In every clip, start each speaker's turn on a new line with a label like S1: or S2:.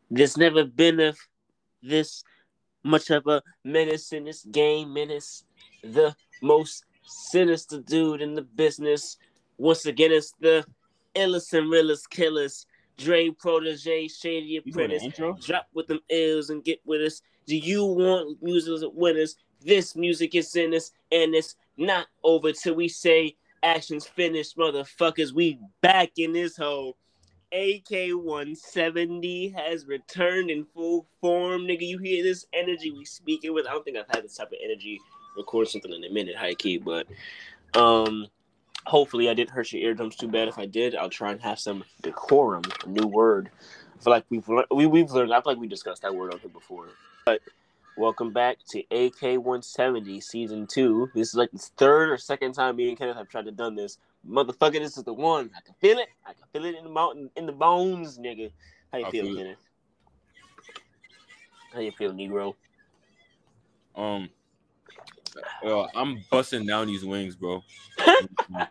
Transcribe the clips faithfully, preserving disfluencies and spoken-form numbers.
S1: There's never been a this much of a menace in this game. Menace, the most sinister dude in the business. Once again, it's the illest and realest killers. Dre Protege, Shady
S2: You doing the
S1: Apprentice.
S2: intro?
S1: Drop with them ills and get with us. Do you want music winners? This music is in us, and it's not over till we say actions finished, motherfuckers. We back in this hole. A K one seventy has returned in full form, nigga. You hear this energy we speaking with? I don't think I've had this type of energy record something in a minute, high key, but um, hopefully I didn't hurt your eardrums too bad. If I did, I'll try and have some decorum. A new word. I feel like we've le- we, we've learned. I feel like we discussed that word on here before. But welcome back to A K one seventy season two. This is like the third or second time me and Kenneth have tried to done this. Motherfucker, this is the one. I can feel it. I can feel it in the mountain, in the bones, nigga. How you
S2: I
S1: feel,
S2: feel it.
S1: Kenneth? How you feel, Negro?
S2: Um, yo, I'm busting down these wings, bro.
S1: I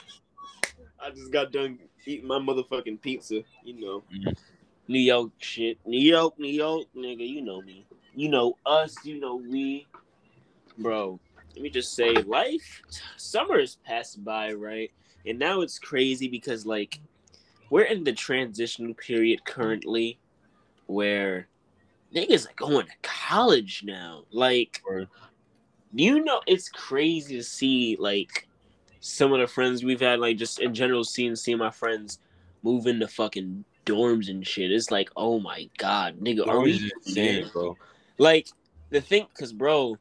S1: just got done eating my motherfucking pizza. You know,
S2: Mhm.
S1: New York shit. New York, New York, nigga. You know me. You know us. You know we. Bro, let me just say, life, summer has passed by, right? And now it's crazy because, like, we're in the transitional period currently where niggas are going to college now. Like,
S2: Or-
S1: you know, it's crazy to see, like, some of the friends we've had, like, just in general, seeing, seeing my friends move into fucking dorms and shit. It's like, oh my God, nigga, are
S2: Dorms
S1: we
S2: is
S1: here?
S2: insane, bro.
S1: Like, the thing, because, bro,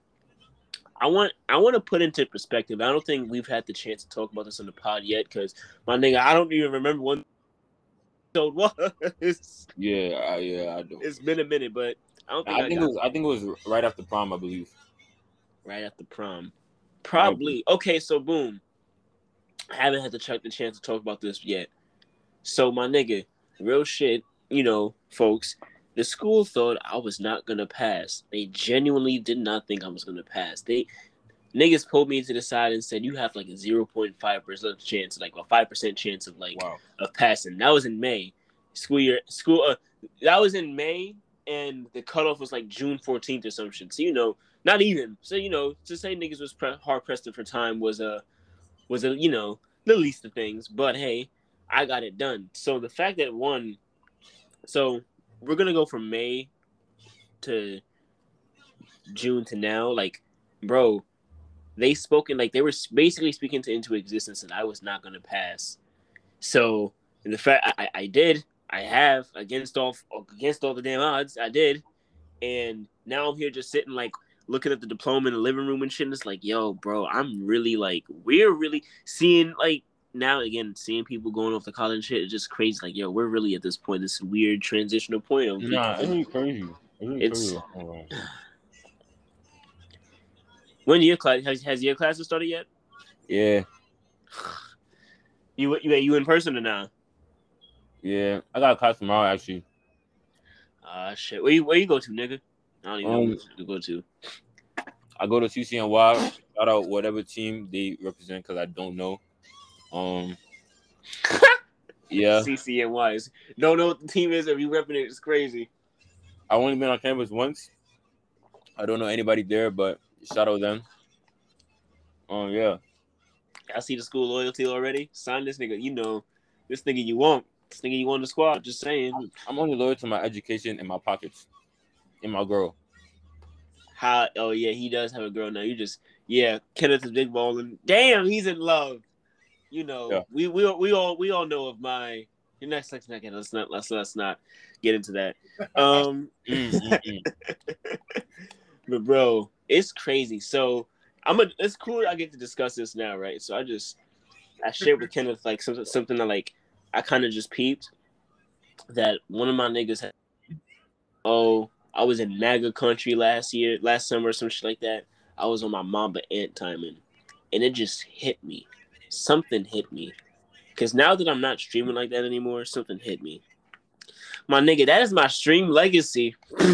S1: I want I want to put into perspective. I don't think we've had the chance to talk about this on the pod yet, because my nigga, I don't even remember when episode was.
S2: Yeah, I, yeah, I do.
S1: It's been a minute, but I don't think
S2: I
S1: I
S2: think it
S1: got
S2: was. I think it was right after prom, I believe.
S1: right after prom.
S2: Might be.
S1: Probably. Okay, so boom. I haven't had to check the chance to talk about this yet. So my nigga, real shit, you know, folks. The school thought I was not gonna pass. They genuinely did not think I was gonna pass. They niggas pulled me to the side and said you have like a zero point five percent chance, like a five percent chance of like
S2: Wow.
S1: of passing. That was in May. School year school uh, that was in May, and the cutoff was like June fourteenth or some shit. So you know, not even. So you know, to say niggas was pre- hard pressed for time was a was a you know the least of things. But hey, I got it done. So the fact that one, so we're gonna go from May to June to now, like, bro, they spoken like they were basically speaking to into existence that I was not gonna pass. So the fact I, I did, I have against all against all the damn odds, I did, and now I'm here just sitting like looking at the diploma in the living room and shit. And it's like, yo, bro, I'm really like we're really seeing like now again seeing people going off to college and shit. It's just crazy. Like, yo, we're really at this point, this weird transitional point of
S2: Nah, it's really crazy. It's really
S1: it's
S2: crazy. Oh,
S1: when your class has has your classes started yet?
S2: yeah,
S1: You you you in person or not?
S2: yeah. I got a class tomorrow actually.
S1: Ah, shit. Where you where you go to, nigga? I don't even know
S2: Um,
S1: what you go to.
S2: I go to C C N Y. Shout out whatever team they represent because I don't know. Um, yeah.
S1: C C N Y. Don't know what the team is if you repping it. It's crazy.
S2: I only been on campus once. I don't know anybody there, but shout out them. Um, yeah.
S1: I see the school loyalty already. Sign this nigga. You know, this nigga you want. This nigga you want in the squad. Just saying.
S2: I'm, I'm only loyal to my education and my pockets, and my girl.
S1: How? Oh yeah, he does have a girl now. You just yeah. Kenneth is big balling. Damn, he's in love. You know,
S2: Yeah.
S1: we we we all we all know of my. Your next let's not get let's not let's let's not get into that. Um,
S2: Mm, mm, mm.
S1: but bro, it's crazy. So I'm a. It's cool. I get to discuss this now, right? So I just I shared with Kenneth like something something that like I kind of just peeped that one of my niggas had. Oh, I was in MAGA country last year, last summer, or some shit like that. I was on my Mamba Ant timing, and it just hit me. Something hit me. Because now that I'm not streaming like that anymore, something hit me. My nigga, that is my stream legacy.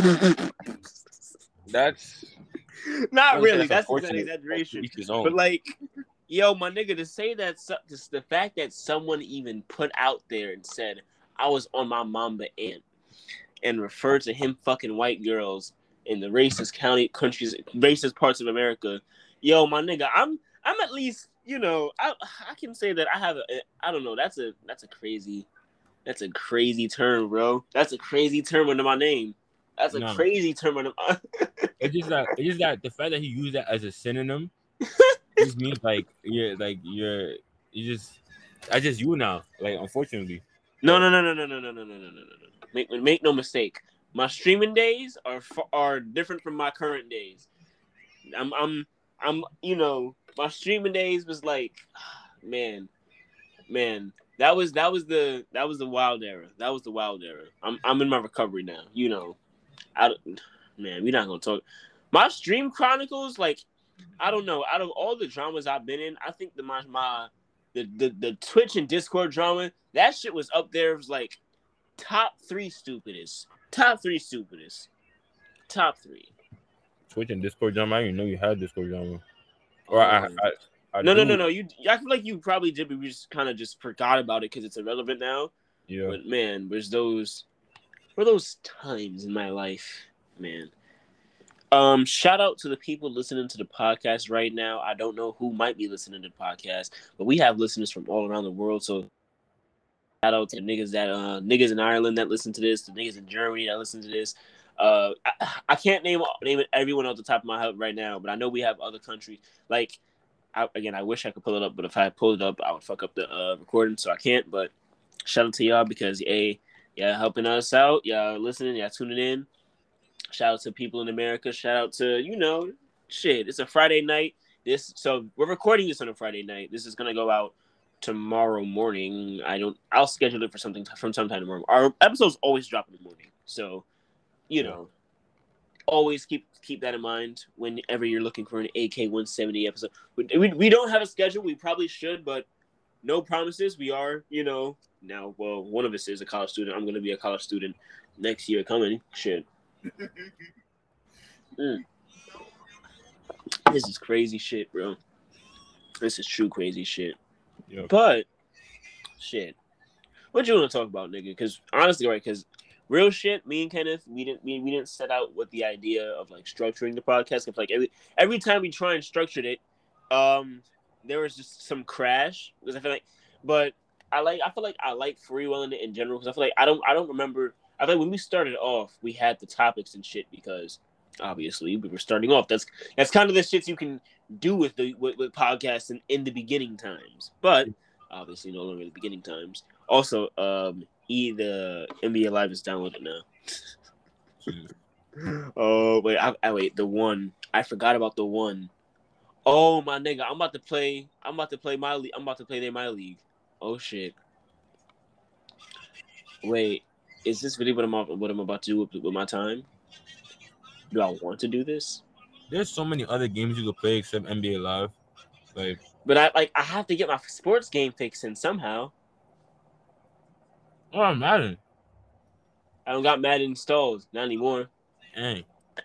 S2: That's
S1: Not really.
S2: that's
S1: That's an
S2: unfortunate.
S1: exaggeration.
S2: Each his own.
S1: But like, yo, my nigga, to say that, just the fact that someone even put out there and said I was on my Mamba Ant, and refer to him fucking white girls in the racist county countries, racist parts of America. Yo, my nigga, I'm I'm at least, you know, I I can say that I have a I don't know, that's a that's a crazy that's a crazy term, bro. That's a crazy term under my name. That's a
S2: No.
S1: crazy term under my
S2: It's just that it's just that the fact that he used that as a synonym just means like you're like you're you just I just you now. Like unfortunately.
S1: No, no, no, no, no, no, no, no, no, no, no, no. Make make no mistake. My streaming days are are different from my current days. I'm I'm I'm you know, my streaming days was like, man, man, that was that was the that was the wild era. That was the wild era. I'm I'm in my recovery now. You know, I man, we're not gonna talk. My stream chronicles, like, I don't know. Out of all the dramas I've been in, I think the my my the the, the Twitch and Discord drama, that shit was up there. It was like top three stupidest, top three stupidest, top three.
S2: Twitch and Discord drama. I didn't know you had Discord drama. Or um, I, I, I
S1: no,
S2: do.
S1: no, no, no. You, I feel like you probably did, but we just kind of just forgot about it because it's irrelevant now.
S2: Yeah.
S1: But man, there's those, were those times in my life, man. Um, shout out to the people listening to the podcast right now. I don't know who might be listening to the podcast, but we have listeners from all around the world. So shout out to the niggas that uh niggas in Ireland that listen to this, the niggas in Germany that listen to this. Uh, I, I can't name name it everyone off the top of my head right now, but I know we have other countries. Like, I, again, I wish I could pull it up, but if I pulled it up, I would fuck up the uh, recording, so I can't. But shout out to y'all because a yeah, helping us out, y'all listening, y'all tuning in. Shout out to people in America. Shout out to, you know, shit. It's a Friday night. This so we're recording this on a Friday night. This is gonna go out tomorrow morning. I don't. I'll schedule it for something from sometime tomorrow. Our episodes always drop in the morning, so you know, always keep keep that in mind whenever you're looking for an A K one seventy episode. We, we we don't have a schedule. We probably should, but no promises. We are, you know, now. Well, one of us is a college student. I'm gonna be a college student next year coming. Shit. Mm. This is crazy shit, bro. This is true crazy shit. Yep. But shit, what you want to talk about, nigga? Because honestly, right? Because real shit, me and Kenneth, we didn't we, we didn't set out with the idea of like structuring the podcast. If like every every time we try and structured it, um, there was just some crash because I feel like, but I like I feel like I like freewheeling it in general because I feel like I don't I don't remember. I think when we started off, we had the topics and shit because obviously we were starting off. That's that's kind of the shit you can do with the with, with podcasts in, in the beginning times, but obviously no longer the beginning times. Also, um, E the N B A Live is downloaded now. Oh wait, I, I wait the one. I forgot about the one. Oh my nigga, I'm about to play. I'm about to play my league. I'm about to play their my league. Oh shit. Wait. Is this really what I'm what I'm about to do with, with my time? Do I want to do this?
S2: There's so many other games you could play except N B A Live, like.
S1: But I like I have to get my sports game fix in somehow.
S2: Oh, Madden.
S1: I don't got Madden installed, not anymore.
S2: Dang.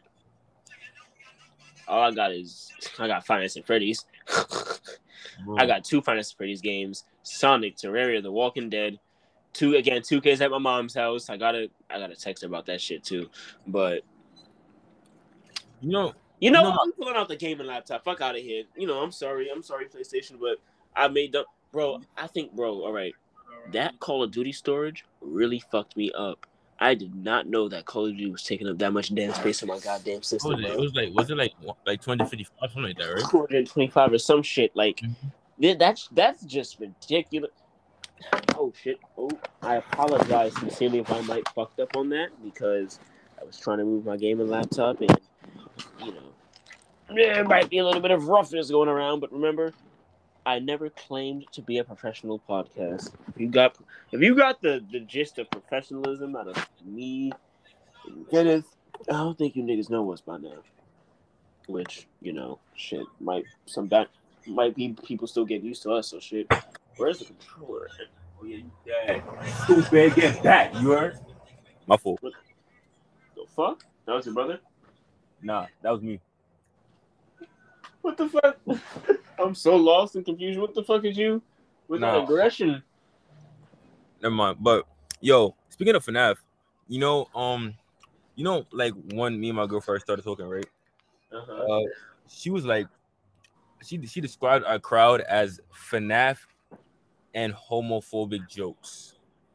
S1: All I got is I got Five Nights at Freddy's. I got two Five Nights at Freddy's games: Sonic, Terraria, The Walking Dead. Two again, two Ks at my mom's house. I gotta, I gotta text her about that shit too. But
S2: you know,
S1: you know,
S2: you know
S1: I'm pulling out the gaming laptop. Fuck out of here. You know, I'm sorry, I'm sorry, PlayStation, but I made them, bro. I think, bro. All right, that Call of Duty storage really fucked me up. I did not know that Call of Duty was taking up that much damn space in my goddamn system.
S2: Was it? It was like, was it like like two hundred fifty-five, something like that, right?
S1: two hundred twenty-five or some shit. Like mm-hmm. that's that's just ridiculous. Oh shit! Oh, I apologize sincerely if I might fucked up on that because I was trying to move my gaming laptop and you know there might be a little bit of roughness going around. But remember, I never claimed to be a professional podcast. If you got if you got the, the gist of professionalism out of me, Kenneth, I don't think you niggas know us by now. Which you know, shit might some back might be people still get used to us. So shit. Where's the controller? Oh, yeah, you dead. Stupid, get back, you heard?
S2: My fault.
S1: What the fuck? That was your brother?
S2: Nah, that was me.
S1: What the fuck? I'm so lost and confused. What the fuck is you? With
S2: nah.
S1: that aggression?
S2: Never mind. But, yo, speaking of F N A F, you know, um, you know, like when me and my girl first started talking, right?
S1: Uh-huh.
S2: Uh, she was like, she she described our crowd as F N A F and homophobic jokes.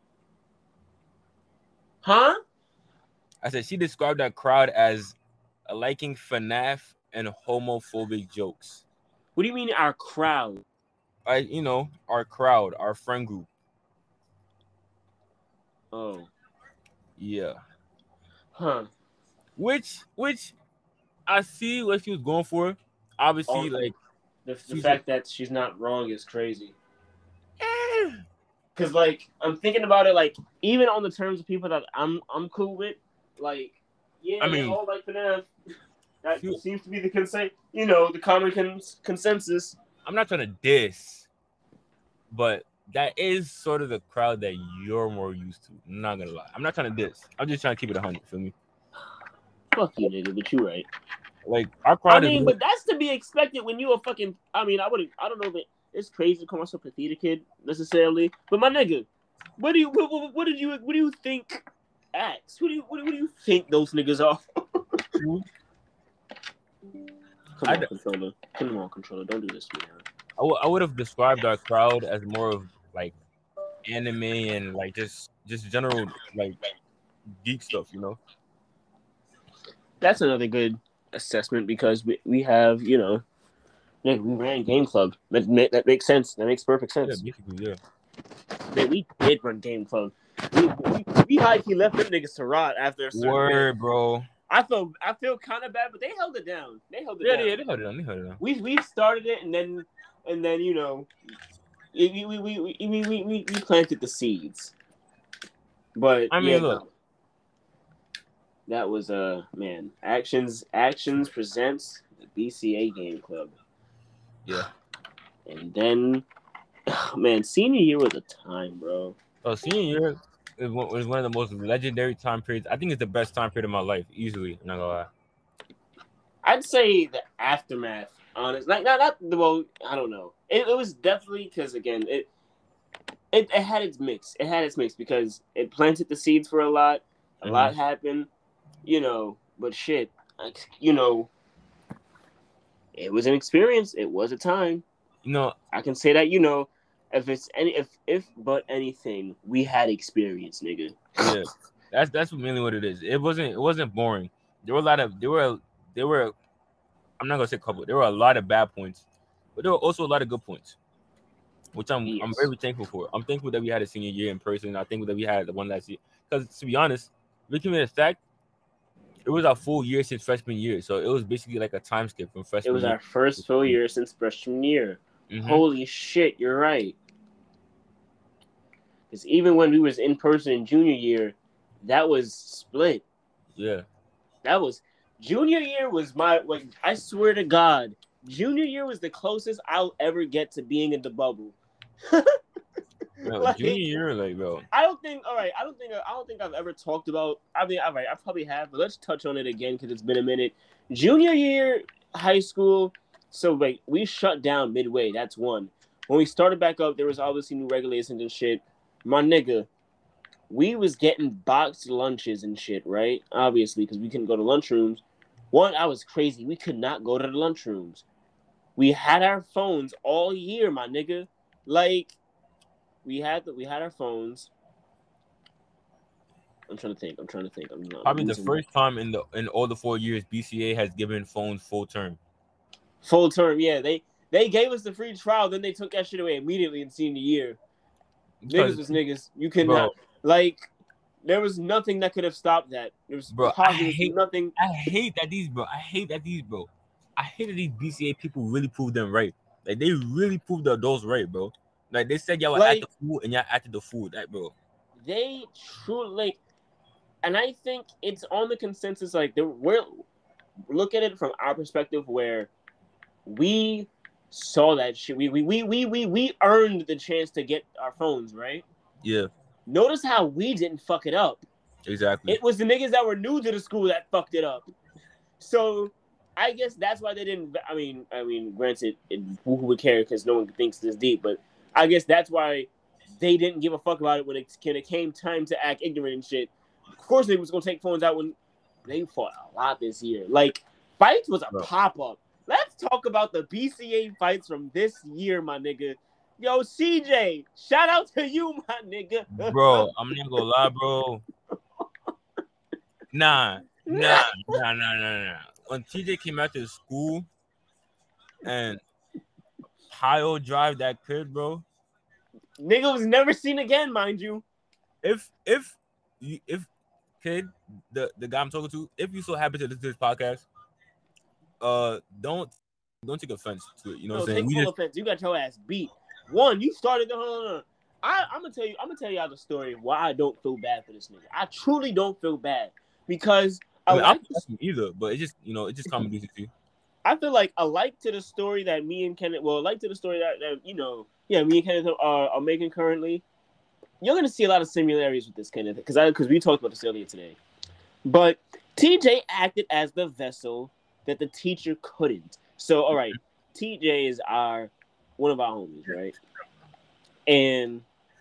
S1: Huh?
S2: I said she described our crowd as liking F N A F and homophobic jokes.
S1: What do you mean our crowd?
S2: I, you know, our crowd, our friend group.
S1: Oh.
S2: Yeah.
S1: Huh.
S2: Which, which, I see what she was going for. Obviously,
S1: Oh,
S2: like
S1: the, the
S2: she's a,
S1: fact that she's not wrong is crazy.
S2: eh,
S1: Cause like I'm thinking about it, like even on the terms of people that I'm I'm cool with, like yeah,
S2: I
S1: they
S2: mean,
S1: all like F N A F. That
S2: she,
S1: seems to be the consent, you know, the common cons- consensus.
S2: I'm not trying to diss, but that is sort of the crowd that you're more used to. I'm not gonna lie. I'm not trying to diss. I'm just trying to keep it a hundred. Feel me?
S1: Fuck you, nigga, but you right.
S2: Like our
S1: I
S2: crowd is.
S1: mean,
S2: More,
S1: but that's to be expected when you a fucking. I mean, I would. I don't know if it, it's crazy to call myself a theater kid necessarily, but my nigga, what do you? What, what, what did you? What do you think? Acts. What do you? What, what do you think those niggas are? Come
S2: I
S1: on,
S2: d-
S1: controller. Come on, controller. Don't do this to me. Man.
S2: I, w- I would have described our crowd as more of like anime and like just just general like geek stuff, you know.
S1: That's another good assessment because we, we have, you know, yeah, we ran Game Club. That that makes sense. That makes perfect
S2: Yeah,
S1: sense.
S2: basically, yeah.
S1: Man, we did run Game Club. We we, we high key left them niggas to rot after a certain
S2: Word,
S1: bit.
S2: bro.
S1: I feel I feel kind of bad, but they held it down. They held it
S2: Yeah,
S1: down.
S2: yeah, they held it on. They held it on.
S1: We we started it and then and then you know, we we we we we, we, we, we planted the seeds. But
S2: I mean,
S1: yeah,
S2: look.
S1: no. That was uh man. Actions Actions presents the B C A Game Club.
S2: Yeah.
S1: And then man, senior year was a time, bro.
S2: Oh, senior year is one, was one of the most legendary time periods. I think it's the best time period of my life, easily. I'm not gonna lie.
S1: I'd say the aftermath, honest. Like not not the well, I don't know. It, it was definitely because again, it, it it had its mix. It had its mix because it planted the seeds for a lot. A
S2: Mhm.
S1: lot happened, you know. But shit, like, you know, it was an experience. It was a time.
S2: You know,
S1: I can say that. You know, if it's any if if but anything, we had experience, nigga.
S2: yeah, that's that's mainly what it is. It wasn't it wasn't boring. There were a lot of there were there were. I'm not gonna say a couple. There were a lot of bad points, but there were also a lot of good points, which I'm
S1: Yes.
S2: I'm very thankful for. I'm thankful that we had a senior year in person. I think that we had the one last year. Because to be honest, looking at the fact, it was our full year since freshman year, so it was basically like a time skip from freshman.
S1: It was
S2: year.
S1: our first full year since freshman year.
S2: Mm-hmm.
S1: Holy shit, you're right. Because even when we was in person in junior year, that was split.
S2: Yeah.
S1: That was junior year was my like. I swear to God, junior year was the closest I'll ever get to being in the bubble.
S2: No,
S1: Like,
S2: junior year, like bro.
S1: I don't think. All right, I don't think. I don't think I've ever talked about. I mean, all right, I probably have, but let's touch on it again because it's been a minute. Junior year, high school. So wait, we shut down midway. That's one. When we started back up, there was obviously new regulations and shit. My nigga, we was getting boxed lunches and shit, right? Obviously, because we couldn't go to lunchrooms. One, I was crazy. We could not go to the lunchrooms. We had our phones all year, my nigga. Like, we had the, we had our phones. I'm trying to think. I'm trying to think. I'm not
S2: Probably
S1: I'm
S2: the
S1: losing-
S2: first time in the in all the four years B C A has given phones full term.
S1: full term. Yeah, they they gave us the free trial, then they took that shit away immediately in senior year.
S2: Because,
S1: Niggas was niggas. You could
S2: bro,
S1: not like. There was nothing that could have stopped that. There was
S2: bro, I
S1: positive
S2: hate
S1: nothing.
S2: I hate that these bro. I hate that these bro. I hate that these B C A people really proved them right. Like they really proved the adults right, bro. Like they said y'all were
S1: Like,
S2: at the food and y'all acted the food, that bro.
S1: They truly, like, and I think it's on the consensus. Like, we're look at it from our perspective, where we saw that shit. We we we we we we earned the chance to get our phones, right?
S2: Yeah,
S1: Notice how we didn't fuck it up.
S2: exactly.
S1: It was the niggas that were new to the school that fucked it up. So I guess that's why they didn't. I mean, I mean, granted, it, who would care because no one thinks this deep. But I guess that's why they didn't give a fuck about it when it, when it came time to act ignorant and shit. of course they was gonna take phones out when they fought a lot this year. Like fights was a
S2: Bro.
S1: pop up. Let's talk about the B C A fights from this year, my nigga. Yo, C J, shout out to you, my nigga.
S2: Bro, I'm not gonna lie, bro. Nah, nah, nah, nah, nah, nah. When T J came out to school and pile drive that kid, bro.
S1: Nigga was never seen again, mind you.
S2: If if you if kid, the, the guy I'm talking to, if you so happen to listen to this podcast, uh don't don't take offense to it. You know
S1: No,
S2: what I'm saying?
S1: take
S2: We
S1: full
S2: just
S1: offense. You got your ass beat. One, you started the hold on. I, I'm gonna tell you, I'm gonna tell y'all the story of why I don't feel bad for this nigga. I truly don't feel bad because I,
S2: I mean,
S1: like
S2: I'm not either, but it just you know, it just common decency.
S1: I feel like a like to the story that me and Kenneth, well, like to the story that, that you know, yeah, me and Kenneth are, are making currently. You're gonna see a lot of similarities with this Kenneth because I because we talked about this earlier today. But T J acted as the vessel that the teacher couldn't. So, all right, T J is our one of our homies, right? And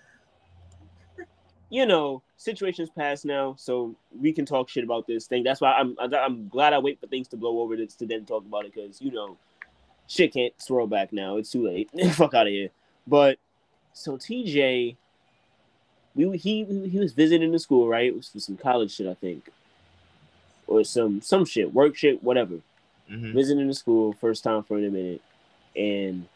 S1: you know, situations past now, so we can talk shit about this thing. That's why I'm I'm glad I wait for things to blow over to, to then talk about it because you know, shit can't swirl back now. It's too late. Fuck out of here. But so T J, we he he was visiting the school, right? It was for some college shit, I think, or some some shit, work shit, whatever.
S2: Mm-hmm.
S1: Visiting the school, first time for a minute, and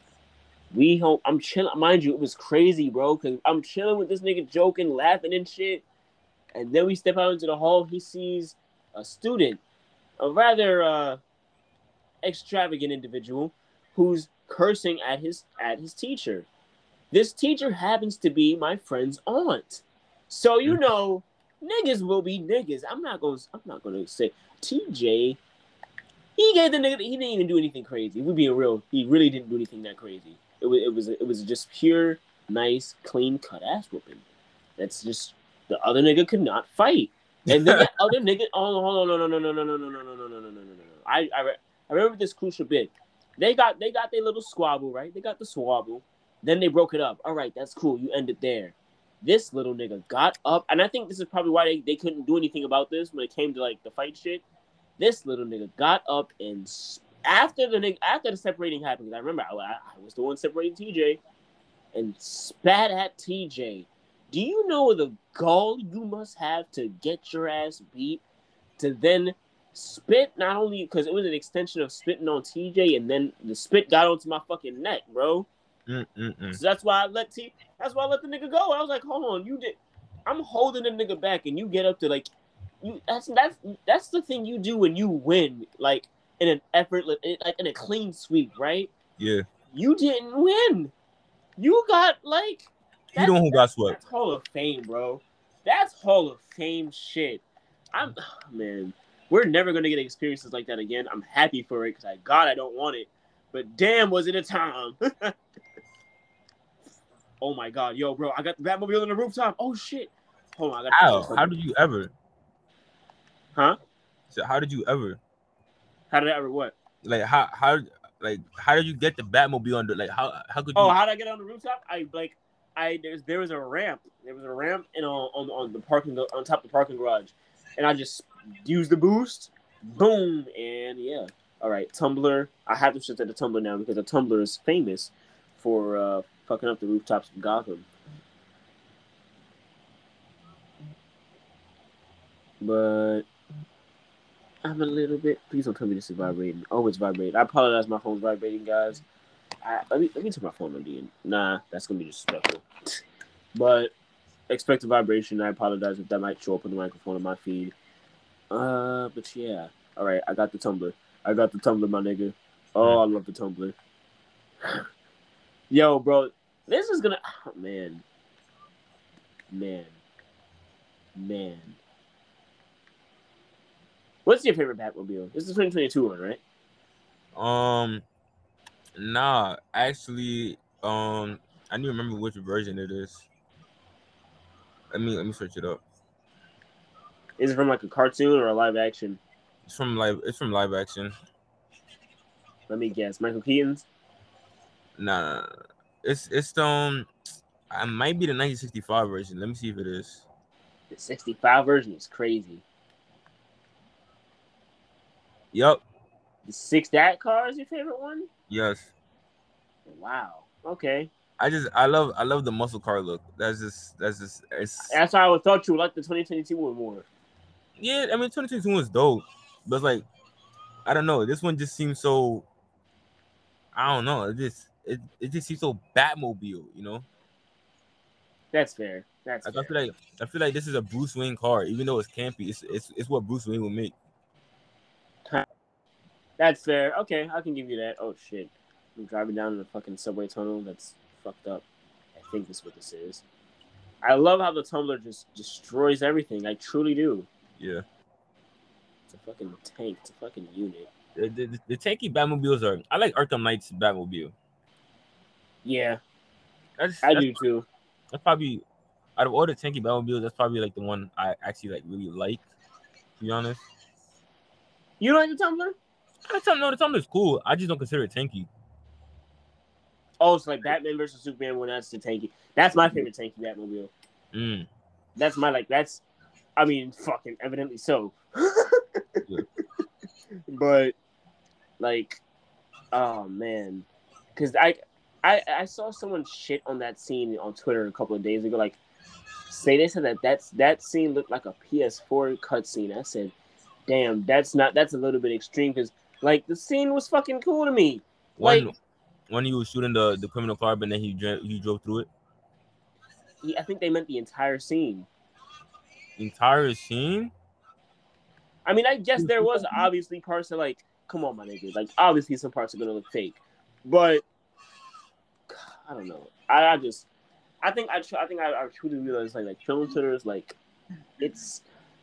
S1: we home. I'm chilling. Mind you, it was crazy, bro. Cause I'm chilling with this nigga, joking, laughing and shit. And then we step out into the hall. He sees a student, a rather uh, extravagant individual, who's cursing at his at his teacher. This teacher happens to be my friend's aunt. So you know, niggas will be niggas. I'm not gonna. I'm not gonna say T J. He gave the nigga. He didn't even do anything crazy. If we're being real, he really didn't do anything that crazy. It was. It was. It was just pure, nice, clean cut ass whooping. That's just the other nigga could not fight, and then the other nigga. Oh, hold on, no, no, no, no, no, no, no, no, no, no, no, no, no, no. I, I, I remember this crucial bit. They got, they got their little squabble, right? They got the squabble. Then they broke it up. All right, that's cool. You ended there. This little nigga got up, and I think this is probably why they, they couldn't do anything about this when it came to like the fight shit. This little nigga got up and after the nigga, after the separating happened, I remember I, I was the one separating T J, and spat at T J. Do you know the gall you must have to get your ass beat to then spit? Not only because it was an extension of spitting on T J, and then the spit got onto my fucking neck, bro.
S2: Mm-mm-mm.
S1: So that's why I let T. That's why I let the nigga go. I was like, hold on, you did. I'm holding the nigga back, and you get up to like. You, that's that's that's the thing you do when you win, like in an effort, like in a clean sweep, right?
S2: Yeah.
S1: You didn't win. You got like.
S2: You don't who got swept.
S1: That's Hall of Fame, bro. That's Hall of Fame shit. I'm oh, man. We're never gonna get experiences like that again. I'm happy for it because I God I don't want it, but damn, was it a time. Oh my God, yo, bro, I got the Batmobile on the rooftop. Oh shit. Hold on, I got.
S2: How? How did you ever?
S1: Huh?
S2: So how did you ever?
S1: How did I ever what?
S2: Like how how like how did you get the Batmobile under? Like how how could you?
S1: Oh, how did I get on the rooftop? I like I there's there was a ramp. There was a ramp and on on, on the parking on top of the parking garage, and I just used the boost, boom, and yeah. All right, Tumblr. I have to shift to the Tumblr now because the Tumblr is famous for uh, fucking up the rooftops of Gotham. But I'm a little bit. Please don't tell me this is vibrating. Oh, it's vibrating. I apologize. My phone's vibrating, guys. I, let me let me turn my phone on. D. Nah, that's gonna be disrespectful. But expect a vibration. I apologize if that might show up on the microphone on my feed. Uh, but yeah. All right, I got the Tumblr. I got the Tumblr, my nigga. Oh, I love the Tumblr. Yo, bro, this is gonna. Oh, man, man, man. What's your favorite Batmobile? This is the twenty twenty-two one, right?
S2: Um, nah, actually, um, I don't remember which version it is. Let me let me search it up.
S1: Is it from like a cartoon or a live action?
S2: It's from live. It's from live action.
S1: Let me guess. Michael Keaton's?
S2: Nah, it's it's um, I might be the nineteen sixty-five version. Let me see if it is.
S1: The sixty-five version is crazy.
S2: Yep.
S1: The six that car is your favorite one?
S2: Yes.
S1: Wow. Okay.
S2: I just I love I love the muscle car look. That's just that's just it's
S1: That's why I would thought you would like the twenty twenty-two one more.
S2: yeah. I mean, twenty twenty-two was dope, but it's like I don't know. This one just seems so. I don't know. It just it, it just seems so Batmobile, you know.
S1: That's fair. That's
S2: Like
S1: fair.
S2: I feel like I feel like this is a Bruce Wayne car, even though it's campy. It's it's it's what Bruce Wayne would make.
S1: That's fair. Okay, I can give you that. Oh shit, I'm driving down in a fucking subway tunnel. That's fucked up. I think that's what this is. I love how the tumbler just destroys everything. I truly do.
S2: Yeah.
S1: It's a fucking tank. It's a fucking unit.
S2: The, the, the tanky Batmobiles are. I like Arkham Knight's Batmobile.
S1: Yeah,
S2: That's,
S1: I
S2: that's,
S1: do too.
S2: That's probably out of all the tanky Batmobiles, that's probably like the one I actually like really like. To be honest,
S1: You don't like the tumbler?
S2: I tell no, the Tumbler's cool. I just don't consider it tanky.
S1: Oh, it's like Batman versus Superman when that's the tanky. That's my favorite tanky Batmobile.
S2: Mm.
S1: That's my like. That's, I mean, fucking evidently so.
S2: Yeah.
S1: But like, oh man, because I, I I saw someone shit on that scene on Twitter a couple of days ago. Like, say they said that that's that scene looked like a P S four cutscene. I said, damn, that's not that's a little bit extreme because like the scene was fucking cool to me.
S2: One,
S1: Like,
S2: when he was shooting the, the criminal car, but then he dro- he drove through it.
S1: he, I think they meant the entire scene.
S2: Entire scene.
S1: I mean, I guess there was obviously parts that like, come on, my nigga. Like, obviously some parts are gonna look fake, but I don't know. I, I just, I think I, tr- I think I, I truly realized like, like film Twitter is like, it's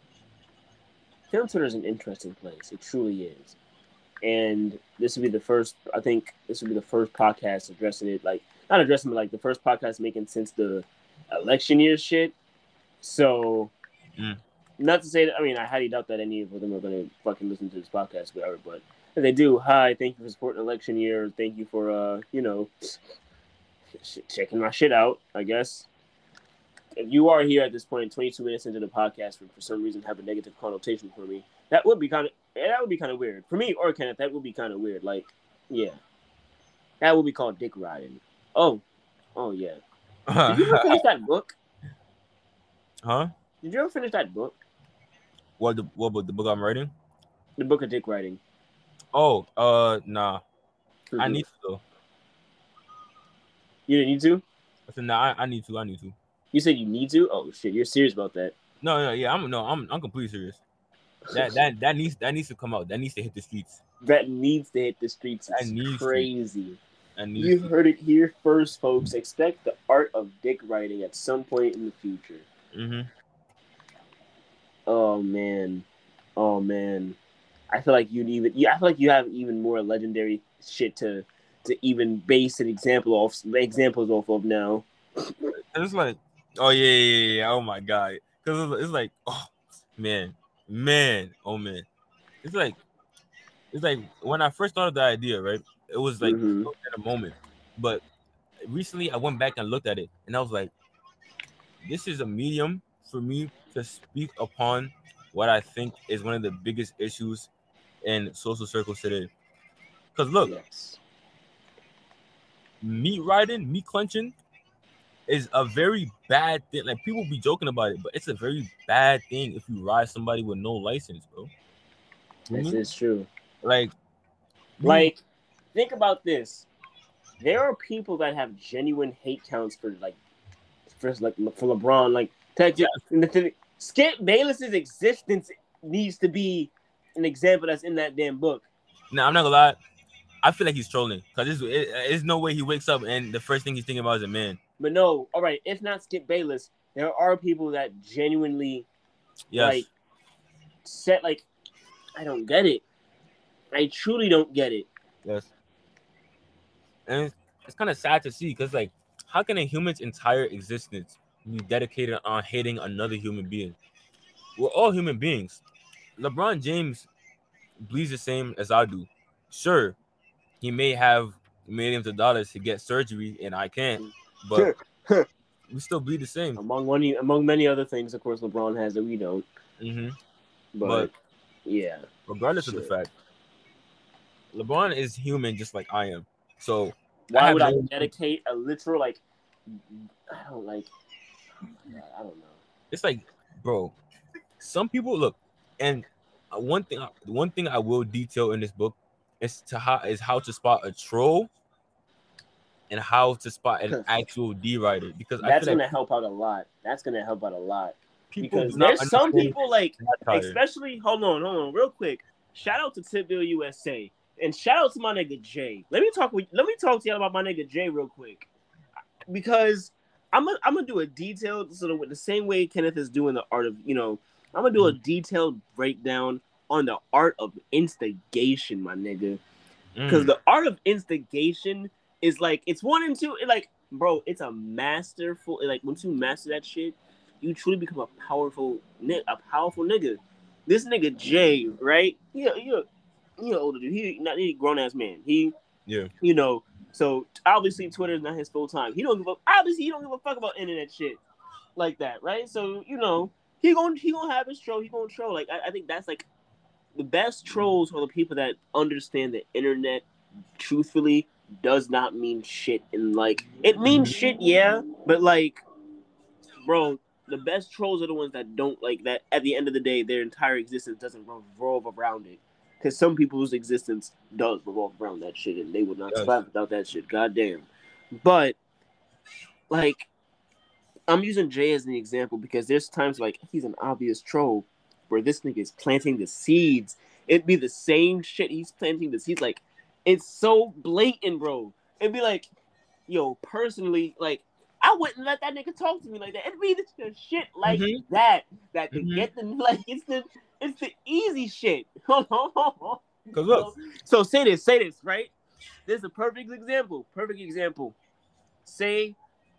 S1: film Twitter is an interesting place. It truly is, and this would be the first. I think this would be the first podcast addressing it, like not addressing, but like the first podcast making since the election year shit. So.
S2: Mm.
S1: Not to say that, I mean, I highly doubt that any of them are going to fucking listen to this podcast, whatever, but if they do, hi, thank you for supporting election year. Thank you for, uh, you know, checking my shit out, I guess. If you are here at this point, twenty-two minutes into the podcast, for, for some reason have a negative connotation for me, that would be kind of, that would be kind of weird. For me or Kenneth, that would be kind of weird. Like, yeah. That would be called dick riding. Oh. Oh, yeah. Did you ever finish that book?
S2: Huh?
S1: Did you ever finish that book?
S2: What the what about the book I'm writing?
S1: The book of dick writing.
S2: Oh, uh, nah.
S1: Mm-hmm.
S2: I need to though.
S1: You didn't need to?
S2: I said, nah. I, I need to. I need to.
S1: You said you need to? Oh shit, you're serious about that?
S2: No, no, yeah. I'm no. I'm I'm completely serious. That that that needs that needs to come out. That needs to hit the streets.
S1: That needs to hit the streets.
S2: That
S1: It's
S2: needs
S1: crazy.
S2: To.
S1: You to. heard it here first, folks. Expect the art of dick writing at some point in the future.
S2: Mm-hmm.
S1: Oh man, oh man. I feel like you'd even. Yeah, I feel like you have even more legendary shit to to even base an example off examples off of now.
S2: It's like, oh yeah, yeah, yeah. Oh my god, because it's, it's like, oh man, man, oh man. It's like, it's like when I first thought of the idea, right? It was like
S1: mm-hmm.
S2: at a moment, but recently I went back and looked at it, and I was like, this is a medium for me to speak upon what I think is one of the biggest issues in social circles today. Because look,
S1: yes.
S2: meat riding, meat clenching is a very bad thing. Like, people be joking about it, but it's a very bad thing if you ride somebody with no license, bro.
S1: This mm-hmm. is true.
S2: Like,
S1: like, think about this. There are people that have genuine hate counts for like, for like for LeBron. Like, yeah. the, Skip Bayless's existence needs to be an example that's in that damn book.
S2: No, I'm not gonna lie. I feel like he's trolling because there's, it, there's no way he wakes up and the first thing he's thinking about is a man.
S1: But no, all right. If not Skip Bayless, there are people that genuinely, yes. like, set like, I don't get it. I truly don't get it.
S2: Yes. And it's, it's kind of sad to see because, like, how can a human's entire existence be dedicated on hating another human being? We're all human beings. LeBron James bleeds the same as I do. Sure, he may have millions of dollars to get surgery, and I can't. But we still bleed the same.
S1: Among one, among many other things, of course, LeBron has that we don't.
S2: Mm-hmm.
S1: But,
S2: But
S1: yeah,
S2: regardless
S1: shit.
S2: of the fact, LeBron is human just like I am. So
S1: why
S2: I
S1: would I
S2: no...
S1: dedicate a literal like? I don't like. I don't know.
S2: It's like, bro, some people look, and one thing, one thing I will detail in this book is to how is how to spot a troll and how to spot an actual D writer, because
S1: that's
S2: I feel
S1: gonna
S2: like
S1: help out a lot. That's gonna help out a lot because there's some people like, especially hold on, hold on, real quick. Shout out to Tipville U S A and shout out to my nigga Jay. Let me talk with, let me talk to y'all about my nigga Jay real quick because I'm gonna I'm gonna do a detailed sort of with the same way Kenneth is doing the art of, you know, I'm gonna do a detailed breakdown on the art of instigation, my nigga, because mm. the art of instigation is like it's one and two. It like, bro, it's a masterful. Like once you master that shit, you truly become a powerful, a powerful nigga. This nigga Jay, right? Yeah, yeah, he older dude. He not he grown ass man. He,
S2: yeah,
S1: you know. So obviously Twitter is not his full time. He don't give a obviously he don't give a fuck about internet shit like that, right? So you know he gonna he gonna have his troll. He gonna troll. Like I, I think that's like the best trolls are the people that understand the internet. Truthfully, does not mean shit. And like it means shit, yeah, but like, bro, the best trolls are the ones that don't like that. At the end of the day, their entire existence doesn't revolve around it. Because some people's existence does revolve around that shit, and they would not survive without that shit. Goddamn. But like, I'm using Jay as an example because there's times like he's an obvious troll where this nigga is planting the seeds. It'd be the same shit he's planting the seeds. Like, it's so blatant, bro. It'd be like, yo, personally, like, I wouldn't let that nigga talk to me like that. It'd be the shit like mm-hmm. that. That to mm-hmm. get the like it's the it's the easy shit. Cause look. So say this, say this, right? This is a perfect example. Perfect example. Say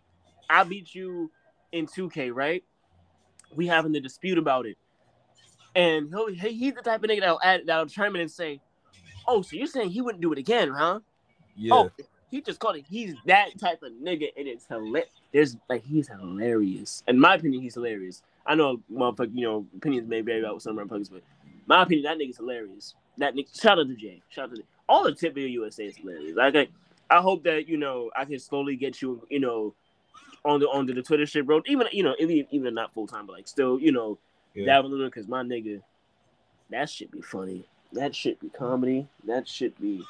S1: I beat you in two K, right? We having a dispute about it. And he'll, he, he's the type of nigga that'll add that'll chime in and say, oh, so you're saying he wouldn't do it again, huh?
S2: Yeah.
S1: Oh, he just called it. He's that type of nigga, and it's hilarious. There's like he's hilarious. In my opinion, he's hilarious. I know, motherfucker, you know, opinions may vary about some motherfuckers, but my opinion, that nigga's hilarious. That nigga, shout out to Jay. Shout out to Jay. All the Tipville U S A is hilarious. Like, I, I hope that you know I can slowly get you, you know, on the onto the Twitter shit, bro. Even you know, even even not full time, but like still, you know, yeah. That little because my nigga, that shit be funny. That shit be comedy. That shit be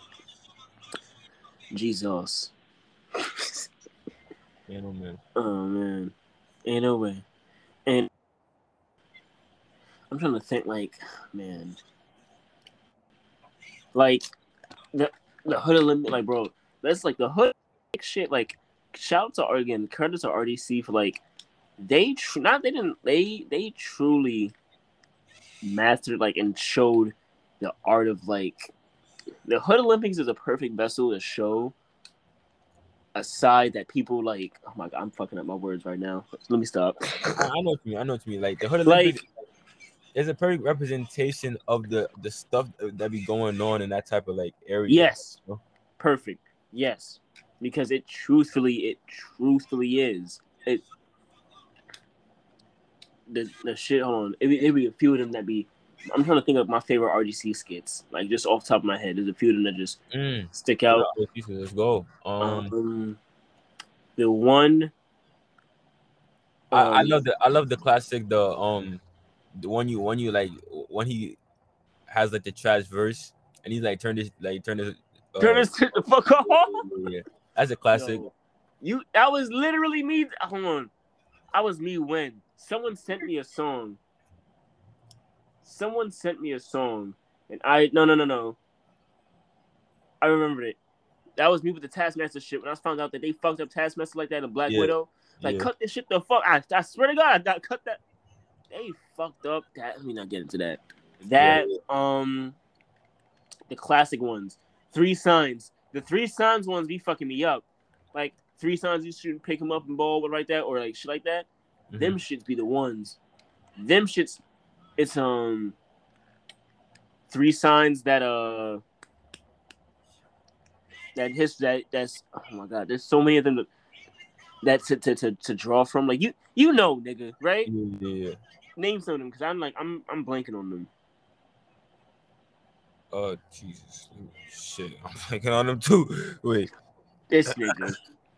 S1: Jesus.
S2: Ain't no man.
S1: Oh man, ain't no way. And I'm trying to think, like, man, like the the hood Olympic, like, bro, that's like the hood shit. Like, shout out to Oregon, credit to R D C for like they tr- not they didn't they they truly mastered like and showed the art of like the Hood Olympics is a perfect vessel to show a side that people like. Oh my god, I'm fucking up my words right now. Let me stop.
S2: I, I know what you mean. I know what you mean. Like the Hood Olympics like, is a perfect representation of the the stuff that be going on in that type of like area.
S1: Yes, you know? Perfect. Yes, because it truthfully, it truthfully is. It the the shit. Hold on, it it be a few of them that be. I'm trying to think of my favorite R D C skits, like just off the top of my head. There's a few of them that just mm. stick out.
S2: Let's go. Um,
S1: um the one.
S2: Um, I, I love the I love the classic. The um, the one you when you like when he has like the trash verse and he's like turn this like turn this. Uh,
S1: turn this the fuck off.
S2: Yeah, that's a classic.
S1: Yo, you that was literally me. Hold on, I was me when someone sent me a song. Someone sent me a song, and I no no no no. I remembered it. That was me with the Taskmaster shit. When I found out that they fucked up Taskmaster like that in Black
S2: yeah.
S1: Widow, like yeah. cut this shit the fuck. I, I swear to God, I got cut that. They fucked up that. Let me not get into that. That yeah. um, the classic ones, Three Signs. The Three Signs ones be fucking me up. Like Three Signs, you should pick them up and ball with like that or like shit like that. Mm-hmm. Them shits be the ones. Them shits. It's um three signs that uh that his that that's oh my god, there's so many of them. That, that to, to to to draw from. Like you you know, nigga, right?
S2: Yeah, yeah, yeah.
S1: Name some of them because I'm like I'm I'm blanking on them.
S2: Oh Jesus, shit! I'm blanking on them too. Wait,
S1: This nigga.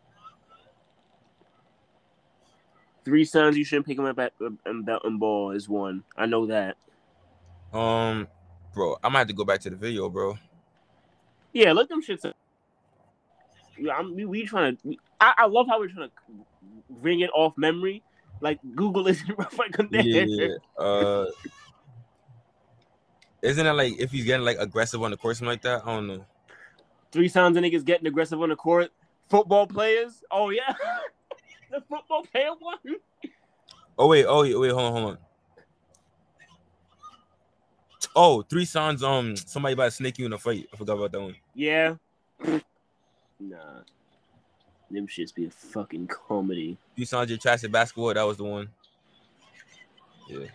S1: Three sons you shouldn't pick him up at and belt and ball is one. I know that.
S2: um, bro, I might have to go back to the video, bro.
S1: Yeah, look them shits up. I'm, we, we trying to. We, I, I love how we're trying to bring it off memory. Like Google isn't fucking there.
S2: Yeah, uh, isn't it like if he's getting like aggressive on the course, something like that? I don't know.
S1: Three sons of niggas getting aggressive on the court. Football players. Oh yeah, the football player one.
S2: Oh wait, oh wait, hold on, hold on. Oh, three sons. Um, somebody about to snake you in a fight. I forgot about that one.
S1: Yeah. Nah. Them shits be a fucking comedy.
S2: Three sons your trash at basketball. That was the one. Yeah.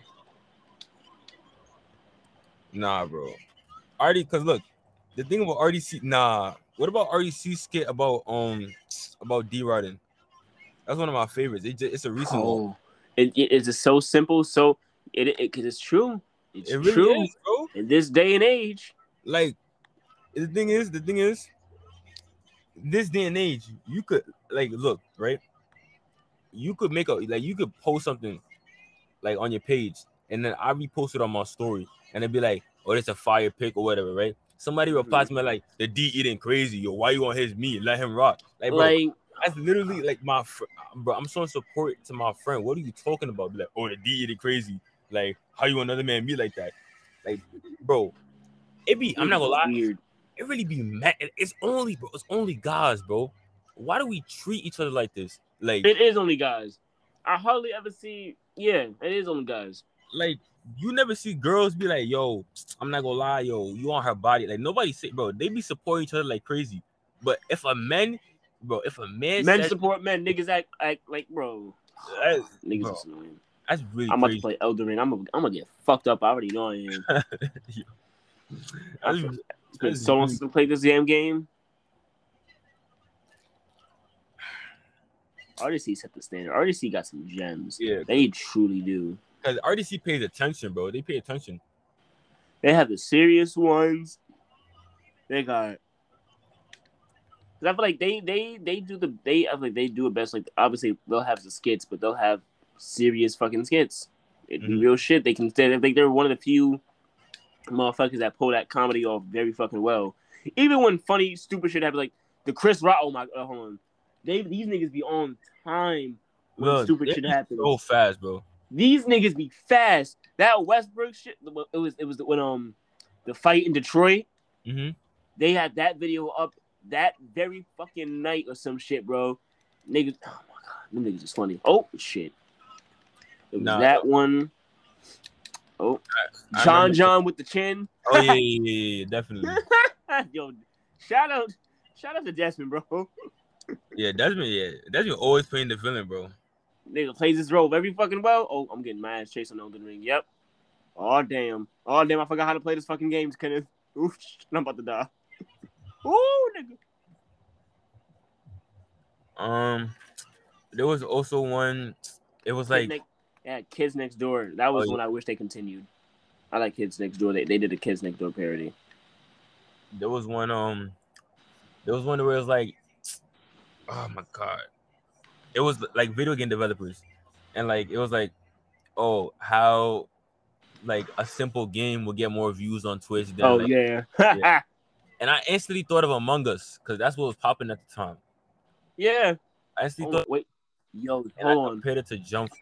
S2: Nah, bro. R D, cause look, the thing about R D C. Nah. What about R D C skit about um about D Rodden? That's one of my favorites. It just, it's a recent
S1: oh.
S2: one.
S1: It, it it's just so simple. So it it because it's true. It's
S2: It really
S1: true
S2: is, bro.
S1: in this day and age.
S2: Like the thing is, the thing is, this day and age, you could like look right. You could make a like you could post something like on your page, and then I repost it on my story, and it'd be like, "Oh, it's a fire pick or whatever," right? Somebody replies to me like, "The D eating crazy, yo. Why you on his meat? Let him rock." Like, bro,
S1: Like
S2: that's literally like my fr- bro. I'm showing support to my friend. What are you talking about? Be like, "Oh, the D eating crazy." Like, how you another man meat like that? Like, bro, it be. I'm not gonna lie.
S1: weird.
S2: It really be mad. It's only, bro. It's only guys, bro. Why do we treat each other like this? Like,
S1: It is only guys. I hardly ever see. Yeah, it is only guys.
S2: like you never see girls be like, "Yo, I'm not gonna lie, yo, you on her body." Like nobody say, bro. They be supporting each other like crazy. But if a man, bro, if a man,
S1: Men
S2: says,
S1: support men. Niggas act act like bro.
S2: That's,
S1: Niggas
S2: bro,
S1: is annoying.
S2: that's really
S1: I'm about
S2: crazy.
S1: to play Elden Ring. I'm gonna, I'm gonna get fucked up. I already know I am.
S2: That's,
S1: It's been
S2: that's
S1: so long
S2: really-
S1: since I played this damn game. R D C set the standard. R D C got some gems.
S2: Yeah.
S1: They truly do.
S2: Because R D C pays attention, bro. They pay attention.
S1: They have the serious ones. They got. 'Cause I feel like they they they do the they I feel like they do it best. Like obviously they'll have the skits, but they'll have serious fucking skits. It'd be
S2: Mhm.
S1: real shit. They can. I think they're one of the few motherfuckers that pull that comedy off very fucking well. Even when funny stupid shit happens, like the Chris Rock. Oh my, uh, hold on. They these niggas be on time when
S2: Look,
S1: stupid
S2: they
S1: shit
S2: be
S1: happens.
S2: so fast, bro.
S1: These niggas be fast. That Westbrook shit. It was it was when um the fight in Detroit.
S2: Mm-hmm.
S1: They had that video up that very fucking night or some shit, bro. Niggas, oh my god, them niggas is funny. Oh shit, it was
S2: Nah,
S1: that one. Oh,
S2: I
S1: John
S2: remember-
S1: John with the chin.
S2: Oh yeah, yeah, yeah, yeah, definitely.
S1: Yo, shout out, shout out to Desmond, bro.
S2: Yeah, Desmond. Yeah, Desmond always playing the villain, bro.
S1: Nigga plays his role very fucking well. Oh, I'm getting my ass chased on Elden Ring. Yep. Oh damn. Oh damn. I forgot how to play this fucking game, Kenneth. Oof. I'm about to die. Ooh, nigga.
S2: Um, there was also one. It was like,
S1: Kid ne- yeah, Kids Next Door. That was
S2: Oh, yeah.
S1: one I wish they continued. I like Kids Next Door. They they did a Kids Next Door parody.
S2: there was one. Um, there was one where it was like, oh my god, it was like video game developers, and like it was like, oh, how like a simple game will get more views on Twitch than
S1: Oh
S2: like,
S1: yeah.
S2: Yeah. And I instantly thought of Among Us because that's what was popping at the time.
S1: yeah.
S2: I instantly
S1: Oh,
S2: thought,
S1: wait. Yo,
S2: and I
S1: hold on.
S2: compared it to Jump.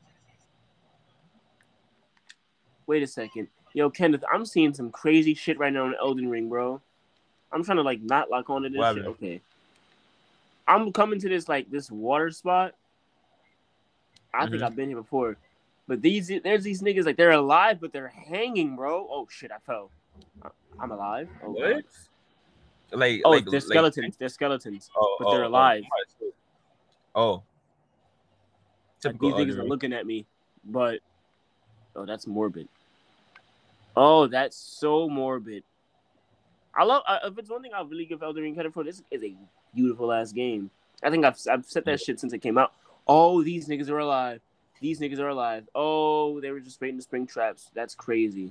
S1: Wait a second. Yo, Kenneth, I'm seeing some crazy shit right now in Elden Ring, bro. I'm trying to like not lock onto this
S2: What
S1: shit.
S2: happened?
S1: Okay. I'm coming to this like this water spot. I think
S2: Mhm.
S1: I've been here before. But these there's these niggas like they're alive, but they're hanging, bro. Oh shit, I fell. I'm alive. Oh,
S2: What?
S1: God.
S2: Like,
S1: Oh,
S2: like
S1: they're
S2: like-
S1: skeletons. They're skeletons,
S2: oh,
S1: but they're
S2: oh,
S1: alive.
S2: Oh, oh.
S1: Like,
S2: Typical
S1: these niggas
S2: Elden
S1: are
S2: Ring.
S1: looking at me, but oh, that's morbid. Oh, that's so morbid. I love. Uh, if it's one thing I really give Elden Ring credit for, this is a beautiful ass game. I think I've I've said that shit since it came out. Oh, these niggas are alive. These niggas are alive. Oh, they were just waiting to spring traps. That's crazy.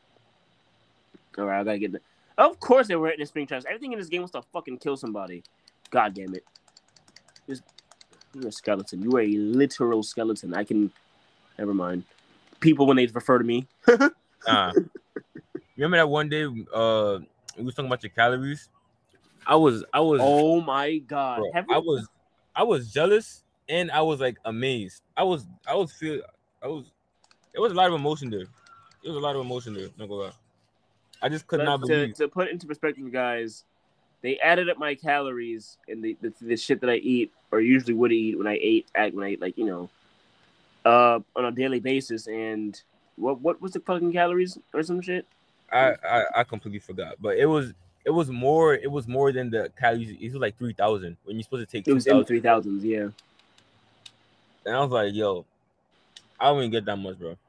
S1: All right, I gotta get that. Of course they were waiting to spring traps. Everything in this game was to fucking kill somebody. God damn it. Just, you're a skeleton. You are a literal skeleton. I can... Never mind. People, when they refer to me.
S2: uh, remember that one day uh, we was talking about your calories? I was... I was.
S1: Oh, my God.
S2: Bro, I was... I was jealous. And I was like amazed. I was, I was feel, I was. There was a lot of emotion there. There was a lot of emotion there. Not gonna lie. I just could
S1: but
S2: not
S1: to,
S2: believe.
S1: To put it into perspective, guys, they added up my calories and the, the the shit that I eat or usually would eat when I ate at when I ate, like you know, uh, on a daily basis. And what what was the fucking calories or some shit?
S2: I, I I completely forgot, but it was it was more it was more than the calories. It was like three thousand when you're supposed to take.
S1: It was in the three thousands, yeah.
S2: And I was like, yo, I don't even get that much, bro.